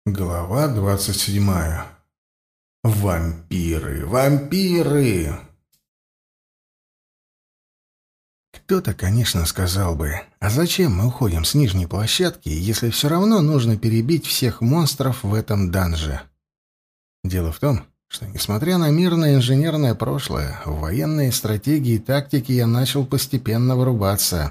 Глава 27. Вампиры, вампиры! Кто-то, конечно, сказал бы, а зачем мы уходим с нижней площадки, если все равно нужно перебить всех монстров в этом данже? Дело в том, что, несмотря на мирное инженерное прошлое, в военные стратегии и тактики я начал постепенно вырубаться.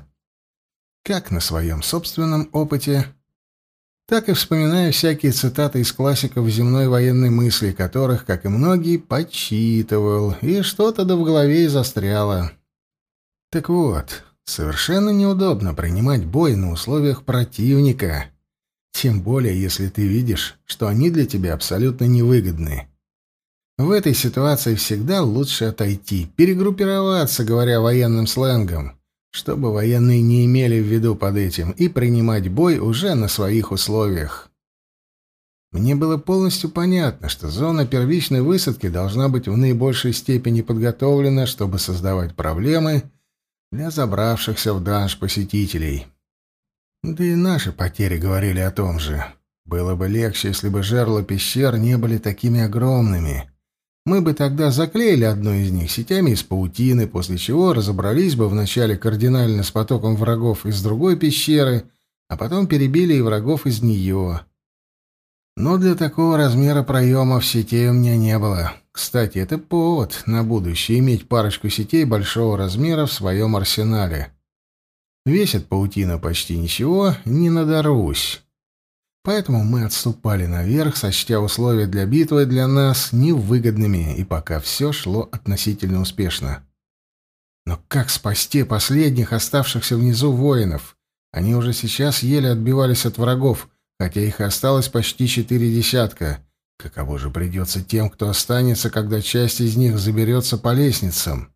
Как на своем собственном опыте, так и вспоминаю всякие цитаты из классиков земной военной мысли, которых, как и многие, подсчитывал, и что-то да в голове и застряло. Так вот, совершенно неудобно принимать бой на условиях противника, тем более если ты видишь, что они для тебя абсолютно невыгодны. В этой ситуации всегда лучше отойти, перегруппироваться, говоря военным сленгом, чтобы военные не имели в виду под этим, и принимать бой уже на своих условиях. Мне было полностью понятно, что зона первичной высадки должна быть в наибольшей степени подготовлена, чтобы создавать проблемы для забравшихся в данж посетителей. Да и наши потери говорили о том же. Было бы легче, если бы жерла пещер не были такими огромными. Мы бы тогда заклеили одну из них сетями из паутины, после чего разобрались бы вначале кардинально с потоком врагов из другой пещеры, а потом перебили и врагов из нее. Но для такого размера проемов сетей у меня не было. Кстати, это повод на будущее иметь парочку сетей большого размера в своем арсенале. Весит паутина почти ничего, не надорусь. Поэтому мы отступали наверх, сочтя условия для битвы для нас невыгодными, и пока все шло относительно успешно. Но как спасти последних оставшихся внизу воинов? Они уже сейчас еле отбивались от врагов, хотя их и осталось почти 4 десятка. Каково же придется тем, кто останется, когда часть из них заберется по лестницам?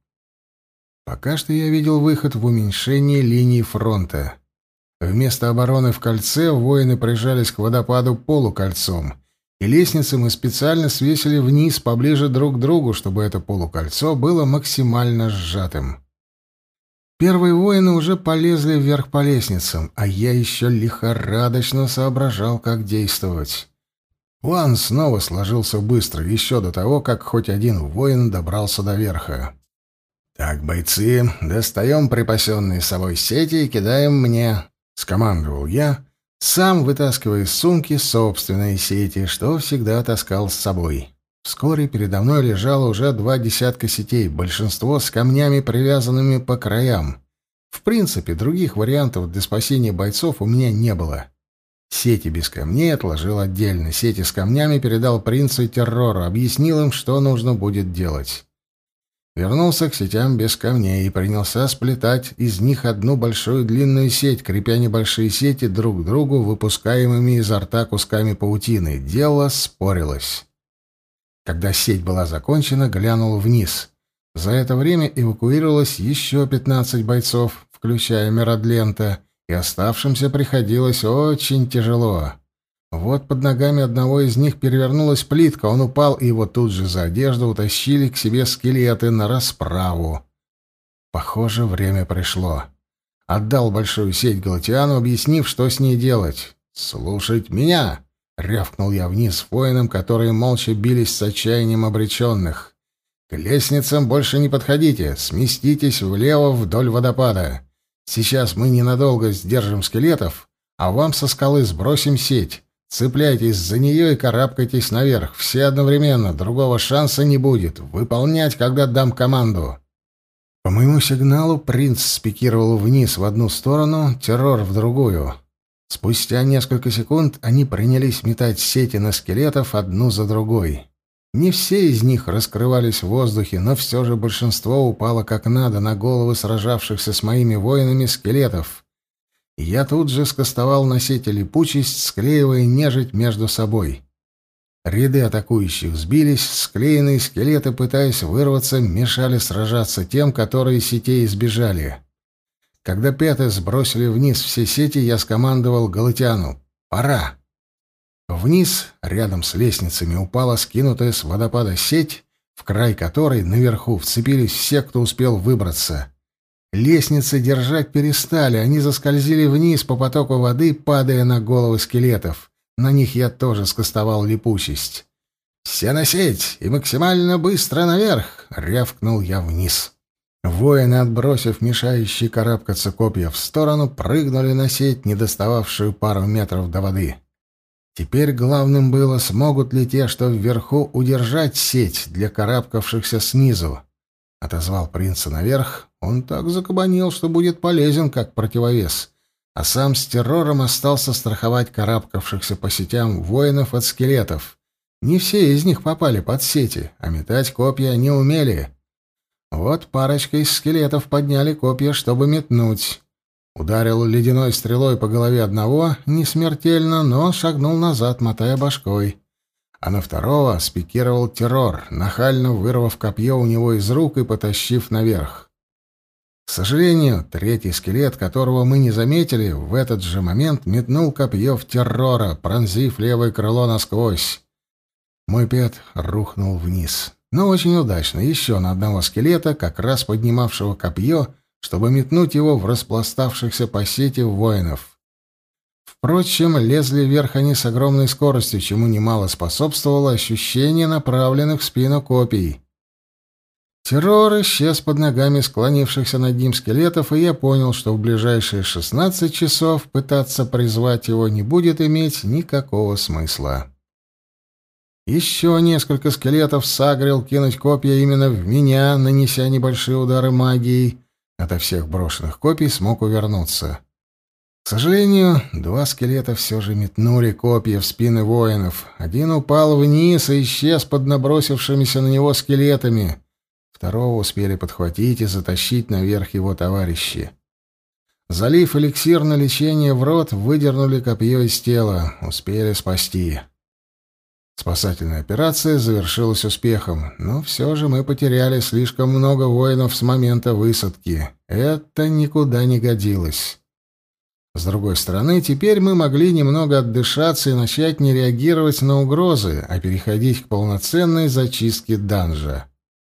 Пока что я видел выход в уменьшении линии фронта. Вместо обороны в кольце воины прижались к водопаду полукольцом, и лестницы мы специально свесили вниз поближе друг к другу, чтобы это полукольцо было максимально сжатым. Первые воины уже полезли вверх по лестницам, а я еще лихорадочно соображал, как действовать. План снова сложился быстро, еще до того, как хоть один воин добрался до верха. «Так, бойцы, достаем припасенные с собой сети и кидаем мне», — скомандовал я, сам вытаскивая из сумки собственные сети, что всегда таскал с собой. Вскоре передо мной лежало уже 2 десятка сетей, большинство с камнями, привязанными по краям. В принципе, других вариантов для спасения бойцов у меня не было. Сети без камней отложил отдельно, сети с камнями передал принцу и террору, объяснил им, что нужно будет делать. Вернулся к сетям без камней и принялся сплетать из них одну большую длинную сеть, крепя небольшие сети друг к другу, выпускаемыми изо рта кусками паутины. Дело спорилось. Когда сеть была закончена, глянул вниз. За это время эвакуировалось еще 15 бойцов, включая Мирадлента, и оставшимся приходилось очень тяжело. Вот под ногами одного из них перевернулась плитка, он упал, и его тут же за одежду утащили к себе скелеты на расправу. Похоже, время пришло. Отдал большую сеть Галатиану, объяснив, что с ней делать. «Слушать меня!» — рявкнул я вниз воинам, которые молча бились с отчаянием обреченных. «К лестницам больше не подходите, сместитесь влево вдоль водопада. Сейчас мы ненадолго сдержим скелетов, а вам со скалы сбросим сеть. Цепляйтесь за нее и карабкайтесь наверх. Все одновременно, другого шанса не будет. Выполнять, когда дам команду». По моему сигналу принц спикировал вниз в одну сторону, террор в другую. Спустя несколько секунд они принялись метать сети на скелетов одну за другой. Не все из них раскрывались в воздухе, но все же большинство упало как надо на головы сражавшихся с моими воинами скелетов. Я тут же скостовал на сети липучесть, склеивая нежить между собой. Ряды атакующих сбились, склеенные скелеты, пытаясь вырваться, мешали сражаться тем, которые сетей избежали. Когда пяты сбросили вниз все сети, я скомандовал Галатиану: «Пора!» Вниз, рядом с лестницами, упала скинутая с водопада сеть, в край которой наверху вцепились все, кто успел выбраться. Лестницы держать перестали, они заскользили вниз по потоку воды, падая на головы скелетов. На них я тоже скостовал липучесть. «Все на сеть и максимально быстро наверх!» — рявкнул я вниз. Воины, отбросив мешающие карабкаться копья в сторону, прыгнули на сеть, не достававшую пару метров до воды. Теперь главным было, смогут ли те, что вверху, удержать сеть для карабкавшихся снизу. Отозвал принца наверх, он так закабанил, что будет полезен как противовес, а сам с террором остался страховать карабкавшихся по сетям воинов от скелетов. Не все из них попали под сети, а метать копья не умели. Вот парочка из скелетов подняли копья, чтобы метнуть. Ударил ледяной стрелой по голове одного, не смертельно, но шагнул назад, мотая башкой. А на второго спикировал террор, нахально вырвав копье у него из рук и потащив наверх. К сожалению, третий скелет, которого мы не заметили, в этот же момент метнул копье в террора, пронзив левое крыло насквозь. Мой пет рухнул вниз. Но очень удачно, еще на одного скелета, как раз поднимавшего копье, чтобы метнуть его в распластавшихся по сети воинов. Впрочем, лезли вверх они с огромной скоростью, чему немало способствовало ощущение направленных в спину копий. Террор исчез под ногами склонившихся над ним скелетов, и я понял, что в ближайшие 16 часов пытаться призвать его не будет иметь никакого смысла. Еще несколько скелетов сагрил кинуть копья именно в меня, нанеся небольшие удары магией. Ото всех брошенных копий смог увернуться. К сожалению, два скелета все же метнули копья в спины воинов. Один упал вниз и исчез под набросившимися на него скелетами. Второго успели подхватить и затащить наверх его товарищи. Залив эликсир на лечение в рот, выдернули копье из тела. Успели спасти. Спасательная операция завершилась успехом, но все же мы потеряли слишком много воинов с момента высадки. Это никуда не годилось. С другой стороны, теперь мы могли немного отдышаться и начать не реагировать на угрозы, а переходить к полноценной зачистке данжа.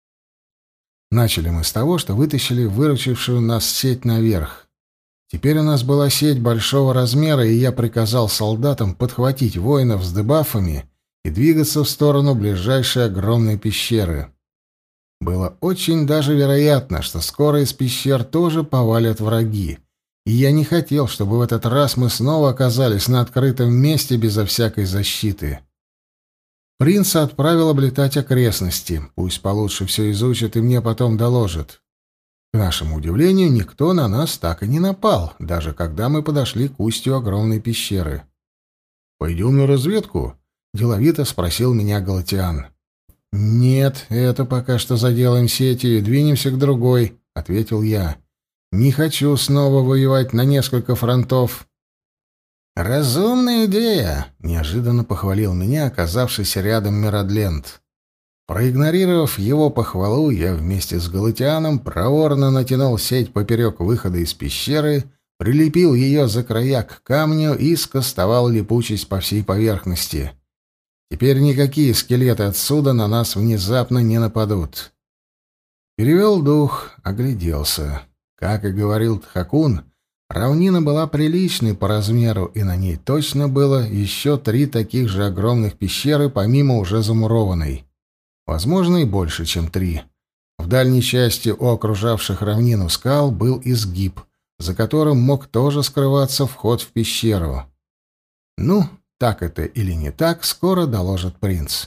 Начали мы с того, что вытащили выручившую нас сеть наверх. Теперь у нас была сеть большого размера, и я приказал солдатам подхватить воинов с дебафами и двигаться в сторону ближайшей огромной пещеры. Было очень даже вероятно, что скоро из пещер тоже повалят враги, и я не хотел, чтобы в этот раз мы снова оказались на открытом месте безо всякой защиты. Принца отправил облетать окрестности, пусть получше все изучит и мне потом доложит. К нашему удивлению, никто на нас так и не напал, даже когда мы подошли к устью огромной пещеры. «Пойдем на разведку?» — деловито спросил меня Галатиан. «Нет, это пока что заделаем сетью и двинемся к другой», — ответил я. «Не хочу снова воевать на несколько фронтов». «Разумная идея», — неожиданно похвалил меня оказавшийся рядом Миродленд. Проигнорировав его похвалу, я вместе с Галатианом проворно натянул сеть поперек выхода из пещеры, прилепил ее за края к камню и скостовал липучесть по всей поверхности. Теперь никакие скелеты отсюда на нас внезапно не нападут. Перевел дух, огляделся. Как и говорил Тхакун, равнина была приличной по размеру, и на ней точно было еще 3 таких же огромных пещеры, помимо уже замурованной. Возможно, и больше, чем 3. В дальней части у окружавших равнину скал был изгиб, за которым мог тоже скрываться вход в пещеру. Ну, так это или не так, скоро доложит принц.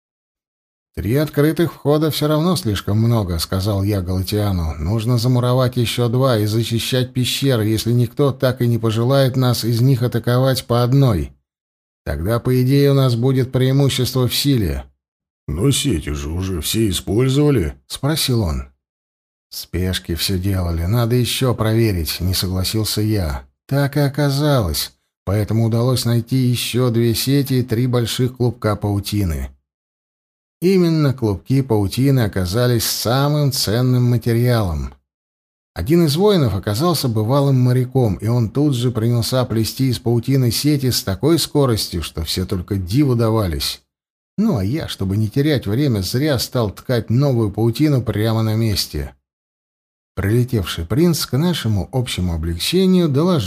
3 открытых входа все равно слишком много, — сказал я Галатиану. Нужно замуровать еще 2 и зачищать пещеры, если никто так и не пожелает нас из них атаковать по одной. Тогда, по идее, у нас будет преимущество в силе. — Но сети же уже все использовали, — спросил он. — В спешке все делали, надо еще проверить, — не согласился я. Так и оказалось, поэтому удалось найти еще 2 сети и 3 больших клубка паутины. Именно клубки паутины оказались самым ценным материалом. Один из воинов оказался бывалым моряком, и он тут же принялся плести из паутины сети с такой скоростью, что все только диву давались. Ну, а я, чтобы не терять время, зря стал ткать новую паутину прямо на месте. Прилетевший принц к нашему общему облегчению доложил,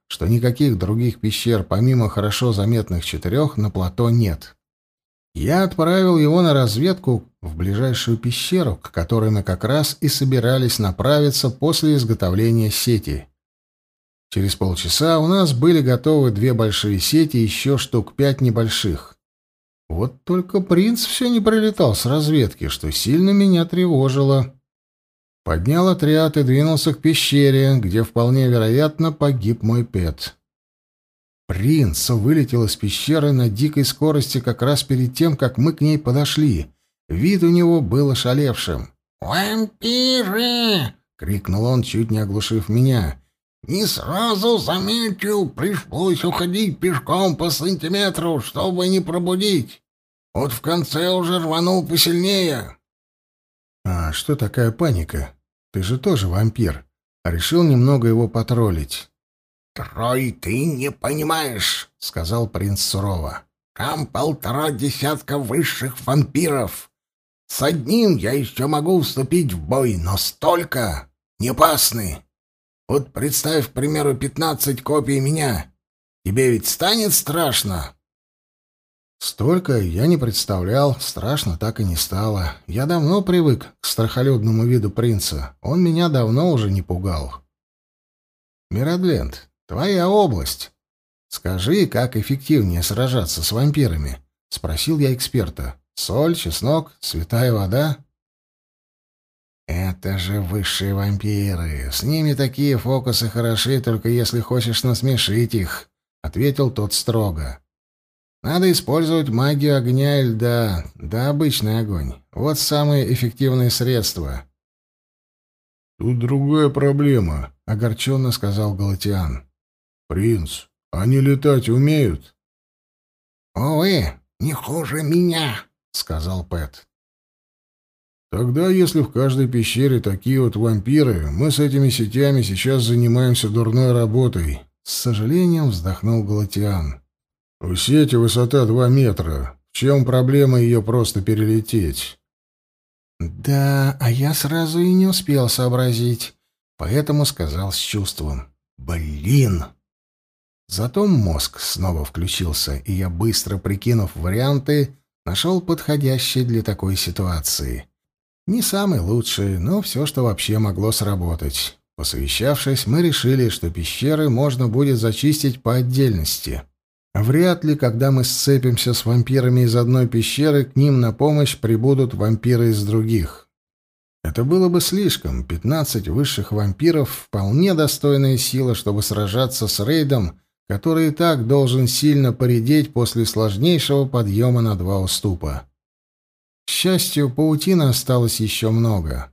что никаких других пещер, помимо хорошо заметных 4, на плато нет. Я отправил его на разведку в ближайшую пещеру, к которой мы как раз и собирались направиться после изготовления сети. Через полчаса у нас были готовы 2 большие сети и еще штук 5 небольших. Вот только принц все не прилетал с разведки, что сильно меня тревожило. Поднял отряд и двинулся к пещере, где вполне вероятно погиб мой пет. Принц вылетел из пещеры на дикой скорости как раз перед тем, как мы к ней подошли. Вид у него был ошалевшим. «Вампиры!» — крикнул он, чуть не оглушив меня. «Не сразу заметил, пришлось уходить пешком по сантиметру, чтобы не пробудить. Вот в конце уже рванул посильнее». «А что такая паника? Ты же тоже вампир». Решил немного его потроллить. «Трой, ты не понимаешь», — сказал принц сурово. «Там 1,5 десятка высших вампиров. С одним я еще могу вступить в бой, но столько не опасны. Вот представь, к примеру, 15 копий меня. Тебе ведь станет страшно?» Столько я не представлял, страшно так и не стало. Я давно привык к страхолюдному виду принца. Он меня давно уже не пугал. «Миродленд, твоя область. Скажи, как эффективнее сражаться с вампирами?» — спросил я эксперта. «Соль, чеснок, святая вода?» «Это же высшие вампиры. С ними такие фокусы хороши, только если хочешь насмешить их», — ответил тот строго. «Надо использовать магию огня и льда, да обычный огонь. Вот самые эффективные средства». «Тут другая проблема», — огорченно сказал Галатиан. «Принц, они летать умеют?» «Увы, не хуже меня», — сказал Пэт. «Тогда, если в каждой пещере такие вот вампиры, мы с этими сетями сейчас занимаемся дурной работой», — с сожалением вздохнул Галатиан. «У сети высота 2 метра. В чем проблема ее просто перелететь?» «Да, а я сразу и не успел сообразить, поэтому сказал с чувством. Блин!» Зато мозг снова включился, и я, быстро прикинув варианты, нашел подходящий для такой ситуации. Не самый лучший, но все, что вообще могло сработать. Посовещавшись, мы решили, что пещеры можно будет зачистить по отдельности. Вряд ли, когда мы сцепимся с вампирами из одной пещеры, к ним на помощь прибудут вампиры из других. Это было бы слишком. 15 высших вампиров — вполне достойная сила, чтобы сражаться с рейдом, который и так должен сильно поредеть после сложнейшего подъема на 2 уступа. К счастью, паутины осталось еще много.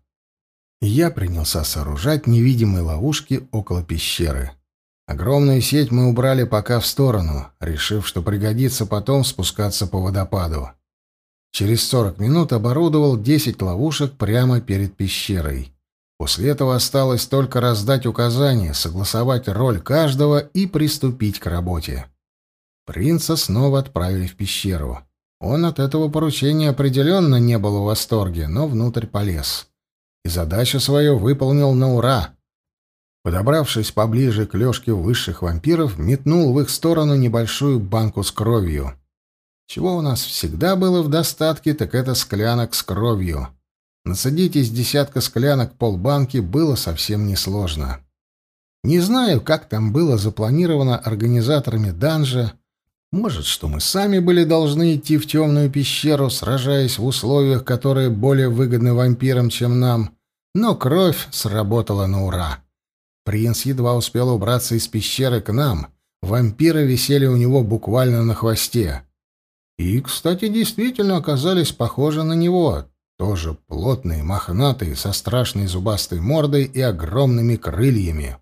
Я принялся сооружать невидимые ловушки около пещеры. Огромную сеть мы убрали пока в сторону, решив, что пригодится потом спускаться по водопаду. Через 40 минут оборудовал 10 ловушек прямо перед пещерой. После этого осталось только раздать указания, согласовать роль каждого и приступить к работе. Принца снова отправили в пещеру. Он от этого поручения определенно не был в восторге, но внутрь полез. И задачу свою выполнил на ура. Подобравшись поближе к лёжке высших вампиров, метнул в их сторону небольшую банку с кровью. Чего у нас всегда было в достатке, так это склянок с кровью. Насадить из десятка склянок полбанки было совсем несложно. Не знаю, как там было запланировано организаторами данжа. Может, что мы сами были должны идти в темную пещеру, сражаясь в условиях, которые более выгодны вампирам, чем нам. Но кровь сработала на ура. Принц едва успел убраться из пещеры к нам. Вампиры висели у него буквально на хвосте. И, кстати, действительно оказались похожи на него. Тоже плотные, мохнатые, со страшной зубастой мордой и огромными крыльями.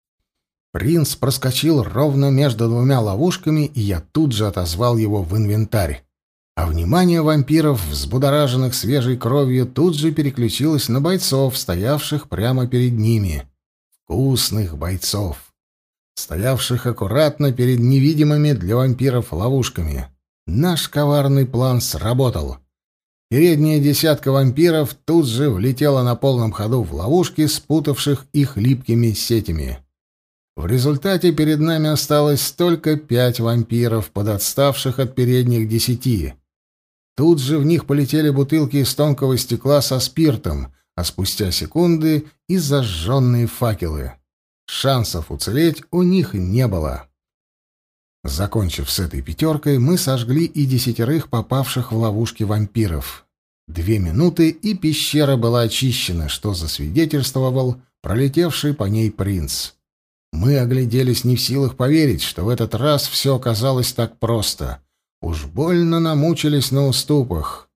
Принц проскочил ровно между 2 ловушками, и я тут же отозвал его в инвентарь. А внимание вампиров, взбудораженных свежей кровью, тут же переключилось на бойцов, стоявших прямо перед ними. Вкусных бойцов, стоявших аккуратно перед невидимыми для вампиров ловушками. Наш коварный план сработал. Передняя десятка вампиров тут же влетела на полном ходу в ловушки, спутавших их липкими сетями. В результате перед нами осталось только 5 вампиров, подотставших от передних 10. Тут же в них полетели бутылки из тонкого стекла со спиртом, а спустя секунды и зажженные факелы. Шансов уцелеть у них не было. Закончив с этой 5, мы сожгли и 10 попавших в ловушки вампиров. 2 минуты, и пещера была очищена, что засвидетельствовал пролетевший по ней принц. Мы огляделись не в силах поверить, что в этот раз все оказалось так просто. Уж больно намучились на уступах.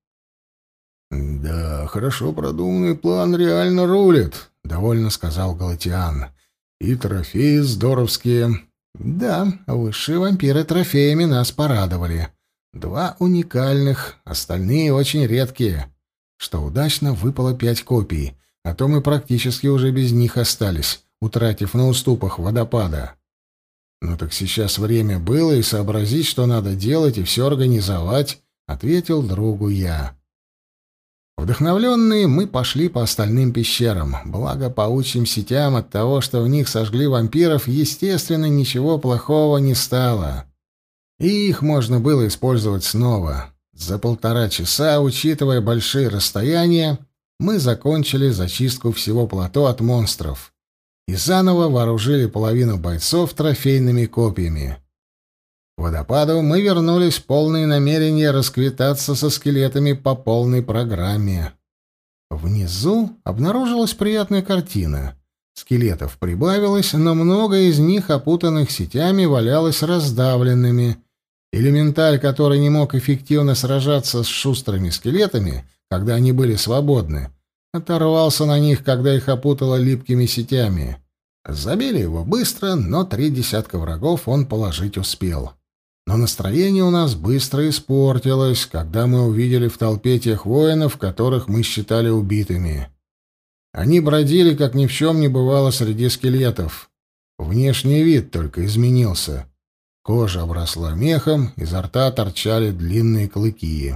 «Да, хорошо продуманный план реально рулит», — довольно сказал Галатиан. «И трофеи здоровские». «Да, высшие вампиры трофеями нас порадовали. 2 уникальных, остальные очень редкие. Что удачно, выпало 5 копий, а то мы практически уже без них остались, утратив на уступах водопада. Ну так сейчас время было и сообразить, что надо делать, и все организовать», — ответил другу я. Вдохновленные, мы пошли по остальным пещерам. Благо, паучьим сетям от того, что в них сожгли вампиров, естественно, ничего плохого не стало. И их можно было использовать снова. За 1,5 часа, учитывая большие расстояния, мы закончили зачистку всего плато от монстров и заново вооружили половину бойцов трофейными копьями. К водопаду мы вернулись в полное намерение расквитаться со скелетами по полной программе. Внизу обнаружилась приятная картина. Скелетов прибавилось, но много из них, опутанных сетями, валялось раздавленными. Элементаль, который не мог эффективно сражаться с шустрыми скелетами, когда они были свободны, оторвался на них, когда их опутало липкими сетями. Забили его быстро, но 3 десятка врагов он положить успел. Но настроение у нас быстро испортилось, когда мы увидели в толпе тех воинов, которых мы считали убитыми. Они бродили, как ни в чем не бывало, среди скелетов. Внешний вид только изменился. Кожа обросла мехом, изо рта торчали длинные клыки.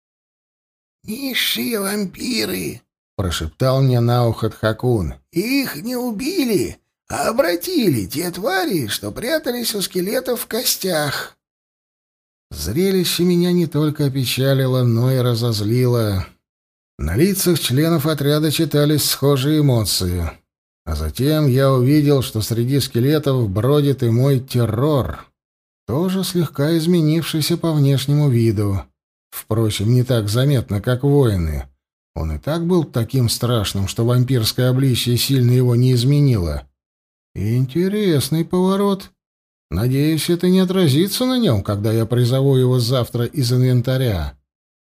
«Низшие вампиры!» — прошептал мне на ухо Тхакун. «Их не убили, а обратили те твари, что прятались у скелетов в костях». Зрелище меня не только опечалило, но и разозлило. На лицах членов отряда читались схожие эмоции. А затем я увидел, что среди скелетов бродит и мой террор, тоже слегка изменившийся по внешнему виду. Впрочем, не так заметно, как воины. Он и так был таким страшным, что вампирское обличье сильно его не изменило. Интересный поворот. Надеюсь, это не отразится на нем, когда я призову его завтра из инвентаря.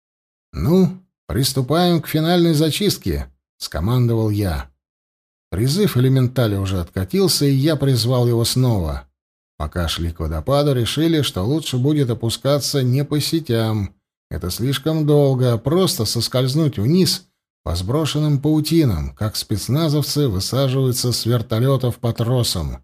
«Ну, приступаем к финальной зачистке», — скомандовал я. Призыв элементаля уже откатился, и я призвал его снова. Пока шли к водопаду, решили, что лучше будет опускаться не по сетям. Это слишком долго, а просто соскользнуть вниз по сброшенным паутинам, как спецназовцы высаживаются с вертолетов по тросам.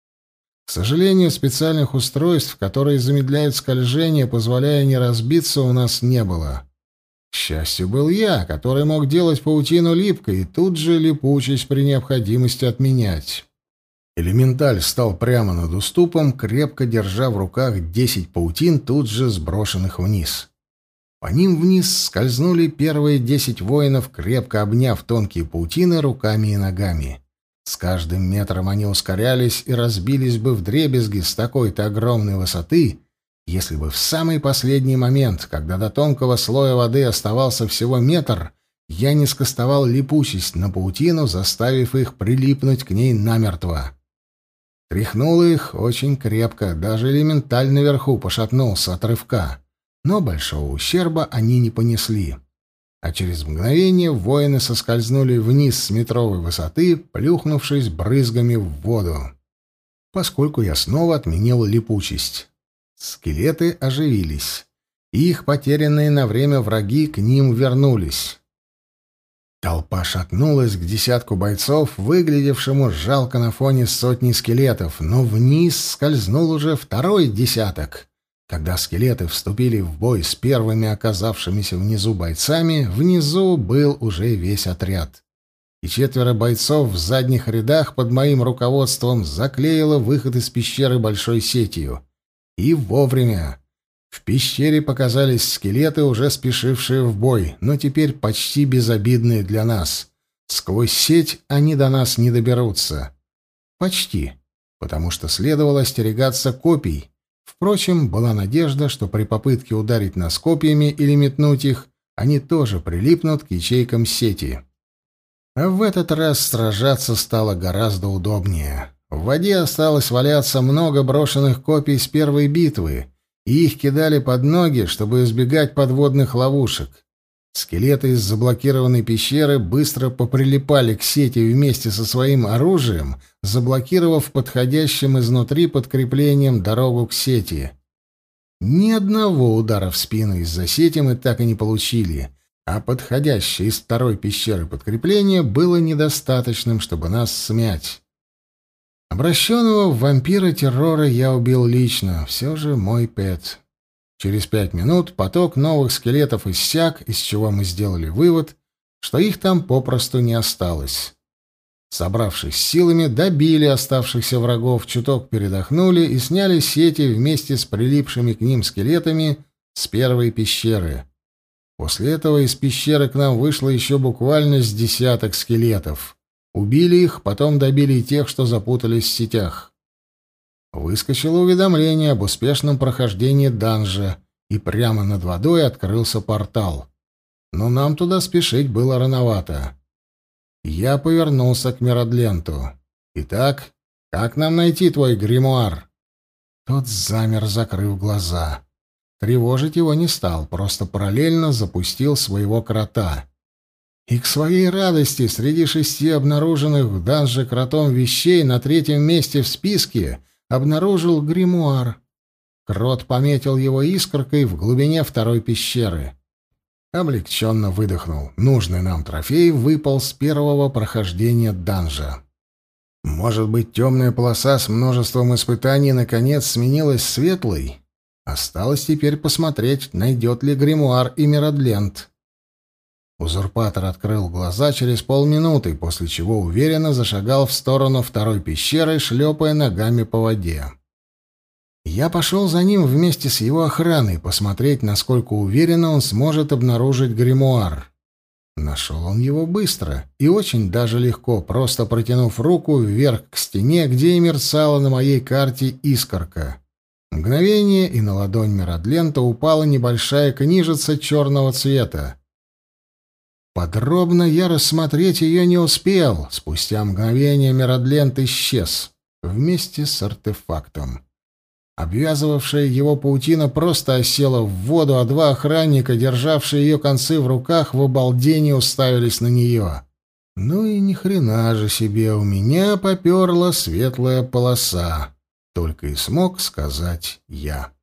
К сожалению, специальных устройств, которые замедляют скольжение, позволяя не разбиться, у нас не было. К счастью, был я, который мог делать паутину липкой и тут же липучесть при необходимости отменять. Элементаль стал прямо над уступом, крепко держа в руках 10 паутин, тут же сброшенных вниз. По ним вниз скользнули первые 10 воинов, крепко обняв тонкие паутины руками и ногами. С каждым метром они ускорялись и разбились бы вдребезги с такой-то огромной высоты, если бы в самый последний момент, когда до тонкого слоя воды оставался всего метр, я не скостовал липучесть на паутину, заставив их прилипнуть к ней намертво. Тряхнуло их очень крепко, даже элементаль наверху пошатнулся от рывка, но большого ущерба они не понесли. А через мгновение воины соскользнули вниз с метровой высоты, плюхнувшись брызгами в воду. Поскольку я снова отменил липучесть. Скелеты оживились, и их потерянные на время враги к ним вернулись. Толпа шатнулась к десятку бойцов, выглядевшему жалко на фоне сотни скелетов, но вниз скользнул уже второй десяток. Когда скелеты вступили в бой с первыми оказавшимися внизу бойцами, внизу был уже весь отряд. и 4 бойцов в задних рядах под моим руководством заклеило выход из пещеры большой сетью. И вовремя. В пещере показались скелеты, уже спешившие в бой, но теперь почти безобидные для нас. Сквозь сеть они до нас не доберутся. Почти, потому что следовало остерегаться копий. Впрочем, была надежда, что при попытке ударить нас копьями или метнуть их, они тоже прилипнут к ячейкам сети. А в этот раз сражаться стало гораздо удобнее. В воде осталось валяться много брошенных копий с первой битвы, и их кидали под ноги, чтобы избегать подводных ловушек. Скелеты из заблокированной пещеры быстро поприлипали к сети вместе со своим оружием, заблокировав подходящим изнутри подкреплением дорогу к сети. Ни одного удара в спину из-за сети мы так и не получили, а подходящее из второй пещеры подкрепление было недостаточным, чтобы нас смять. Обращенного в вампира террора я убил лично, все же мой пэт. Через 5 минут поток новых скелетов иссяк, из чего мы сделали вывод, что их там попросту не осталось. Собравшись силами, добили оставшихся врагов, чуток передохнули и сняли сети вместе с прилипшими к ним скелетами с первой пещеры. После этого из пещеры к нам вышло еще буквально с десяток скелетов. Убили их, потом добили и тех, что запутались в сетях. Выскочило уведомление об успешном прохождении данжа, и прямо над водой открылся портал. Но нам туда спешить было рановато. Я повернулся к Мирадленту. «Итак, как нам найти твой гримуар?» Тот замер, закрыв глаза. Тревожить его не стал, просто параллельно запустил своего крота. И к своей радости среди 6 обнаруженных в данже кротом вещей на 3-м месте в списке обнаружил гримуар. Крот пометил его искоркой в глубине 2-й пещеры. Облегченно выдохнул. Нужный нам трофей выпал с первого прохождения данжа. Может быть, темная полоса с множеством испытаний наконец сменилась светлой? Осталось теперь посмотреть, найдет ли гримуар и Мирадлент. Узурпатор открыл глаза через полминуты, после чего уверенно зашагал в сторону 2-й пещеры, шлепая ногами по воде. Я пошел за ним вместе с его охраной, посмотреть, насколько уверенно он сможет обнаружить гримуар. Нашел он его быстро и очень даже легко, просто протянув руку вверх к стене, где и мерцала на моей карте искорка. Мгновение, и на ладонь Мирадлента упала небольшая книжица черного цвета. Подробно я рассмотреть ее не успел. Спустя мгновение Мирадлент исчез вместе с артефактом. Обвязывавшая его паутина просто осела в воду, а 2 охранника, державшие ее концы в руках, в обалдении уставились на нее. Ну и ни хрена же себе, у меня поперла светлая полоса. Только и смог сказать я.